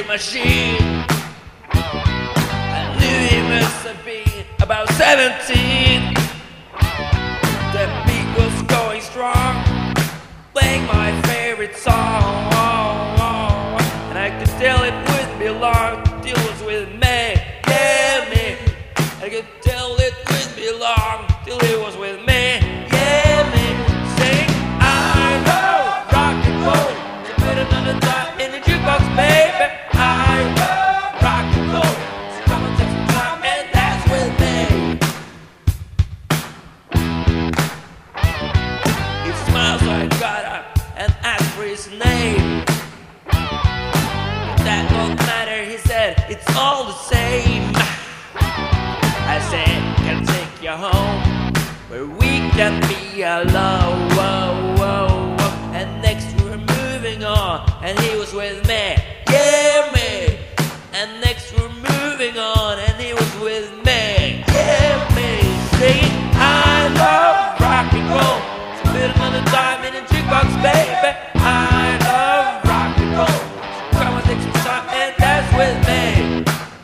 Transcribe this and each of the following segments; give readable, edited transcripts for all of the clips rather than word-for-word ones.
machine. I knew he must have been about 17. The beat was going strong, playing my favorite song, and I could tell it wouldn't be long till it was with me, yeah, me. I could tell it wouldn't be long till it was with me, yeah, me. Saying I love rock and roll, so put another time in the jukebox, baby. I love rock and roll, so come and take some time and dance with me. He smiles, so I got up and asked for his name. But that don't matter, he said, it's all the same. I said, can I take you home where we can be alone? And next we were moving on, and he was with me, yeah, me. And next we were moving on, and he was with me, yeah, me. Singing, I love rock and roll, so put another time in the jukebox, baby. I love rock and roll, so come and take some time and dance with me.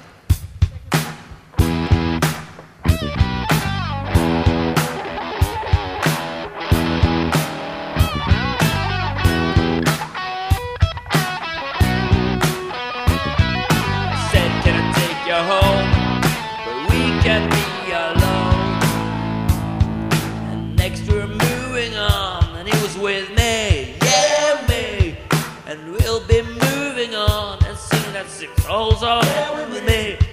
Home where we can be alone. And next we're moving on, and he was with me, yeah, me. And we'll be moving on and singing that 6 holes on with me.